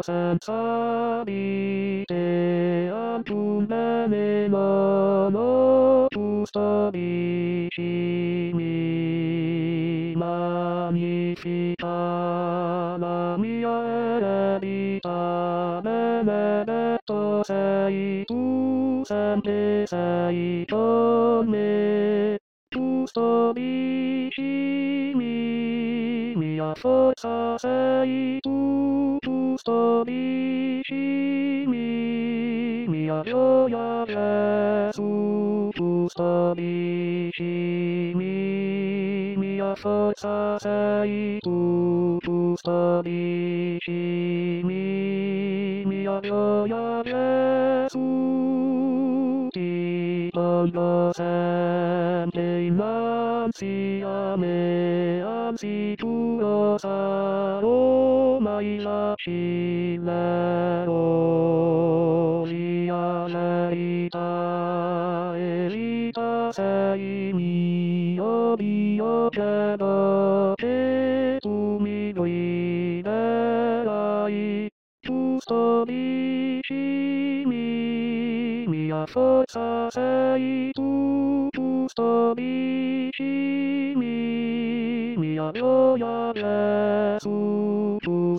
senza vite alcune nell'anno tu mi magnifica la mia eredità benedetto sei tu sempre sei con me tu mia forza sei tu mia gioia Gesù, tu mia forza sei tu mia gioia Gesù, ti voglio sempre innanzi a me, anzi tu lo sarò, mai lascerò via verità sei mio Dio, credo che tu mi guiderai, tu mia forza sei tu mia gioia Gesù, tu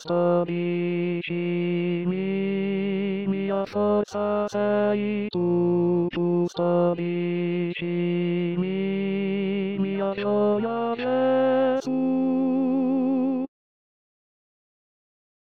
mia forza sei tu mia gioia Gesù.